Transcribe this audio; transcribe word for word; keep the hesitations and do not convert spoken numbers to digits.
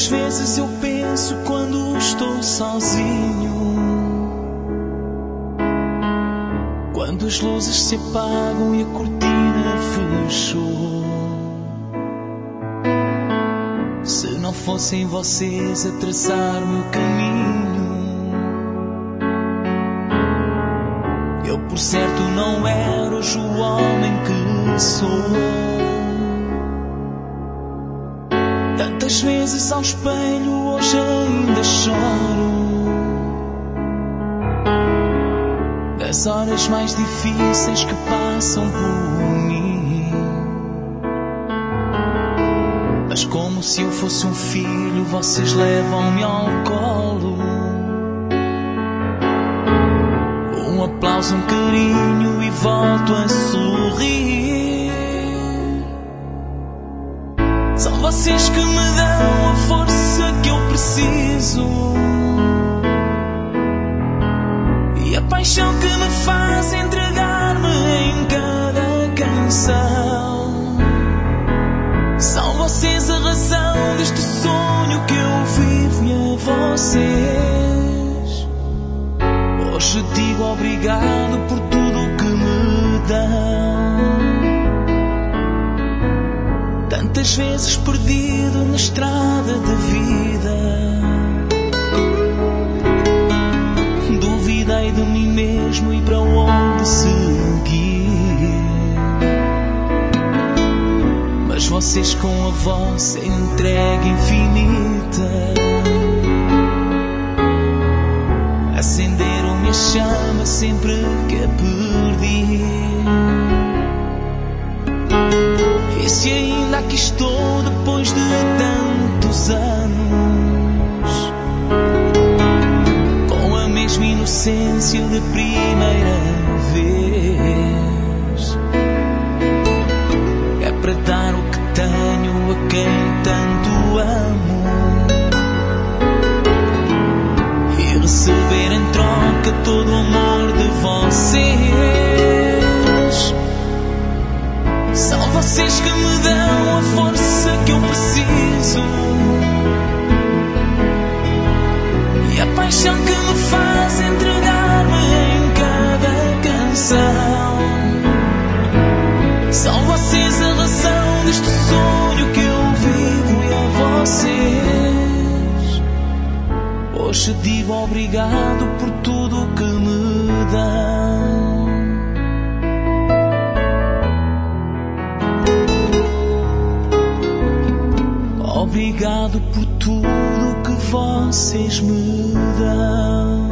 vezes eu penso quando estou sozinho, quando as luzes se apagam e a cortina fechou. Se não fossem vocês a traçar meu caminho, eu por certo não era hoje o homem que sou. Tantas vezes ao espelho hoje ainda choro, das horas mais difíceis que passam por mim. Mas como se eu fosse um filho, vocês levam-me ao colo. Um aplauso, um carinho e volto a sorrir. São vocês que me dão a força que eu preciso e a paixão que me faz entregar-me em cada canção. São vocês a razão deste sonho que eu vivo e a vocês hoje digo obrigado por tudo que me dão. Tantas vezes perdido na estrada da vida, duvidei de mim mesmo e para onde seguir. Mas vocês com a vossa entrega infinita acenderam-me a chama sempre que a perdi. E se ainda aqui estou depois de tantos anos, com a mesma inocência da primeira vez, é para dar o que tenho a quem tanto amo e receber em troca todo o amor de vocês. São vocês que me dão a força que eu preciso e a paixão que me faz entregar-me em cada canção. São vocês a razão deste sonho que eu vivo e a vocês hoje digo obrigado por tudo que me dão. Obrigado por tudo que vocês me dão.